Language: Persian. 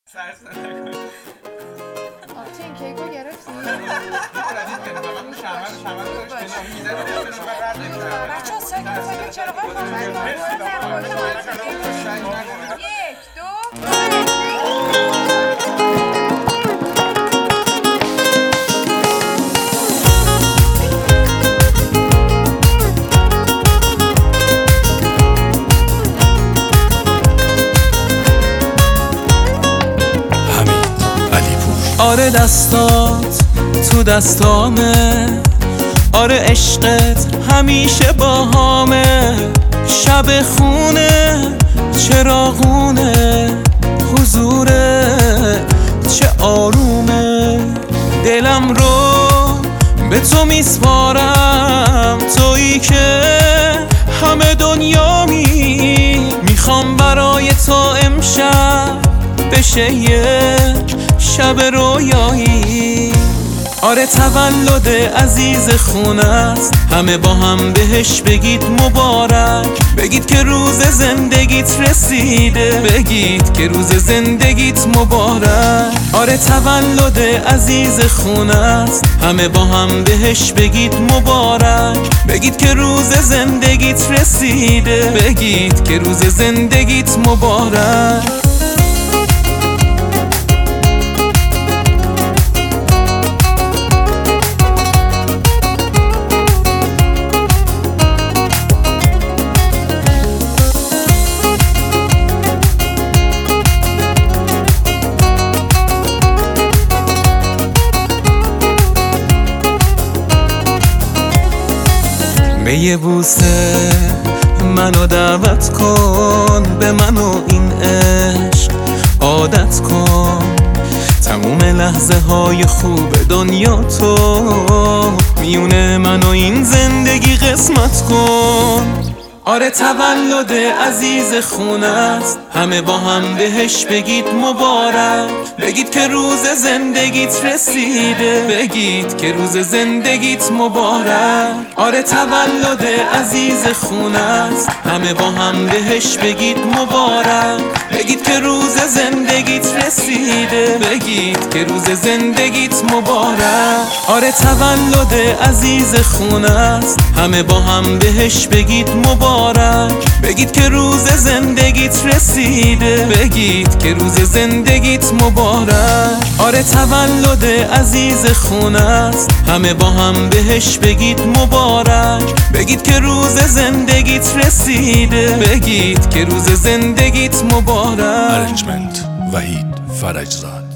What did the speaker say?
سرسره نکنی. آبتی این کیکو گرفتی؟ بچه ها ساکت ساکت چرا یک دو آره دستات تو دستامه، آره عشقت همیشه باهامه. شب خونه چراغونه، حضورت چه آرومه. دلم رو به تو میسپارم، تویی که همه دنیامی. میخوام برای تو امشب بشه یک شب رویایی. آره تولد عزیز خونه است، همه با هم بهش بگید مبارک. بگید که روز زندگیت رسیده، بگید که روز زندگیت مبارک. آره تولد عزیز خونه است، همه با هم بهش بگید مبارک. بگید که روز زندگیت رسیده، بگید که روز زندگیت مبارک. به یه بوسه منو دعوت کن، به منو این عشق عادت کن. تموم لحظه های خوب دنیا تو میونه منو این زندگی قسمت کن. آره تولد عزیز خونه است، همه با هم بهش بگید مبارک. بگید که روز زندگیت رسیده، بگید که روز زندگیت مبارک. آره تولد عزیز خونه است، همه با هم بهش بگید مبارک. بگید که روز زندگیت رسیده، بگید که روز زندگیت مبارک. آره تولد عزیز خونه است، همه با هم بهش بگید مبارک. بگید که روز زندگیت رسیده، بگید که روز زندگیت مبارک. آره تولد عزیز خونه است، همه با هم بهش بگید مبارک. بگید که روز زندگیت رسیده، بگید که روز زندگیت مبارک. ارنجمنت وحید فرجزاد.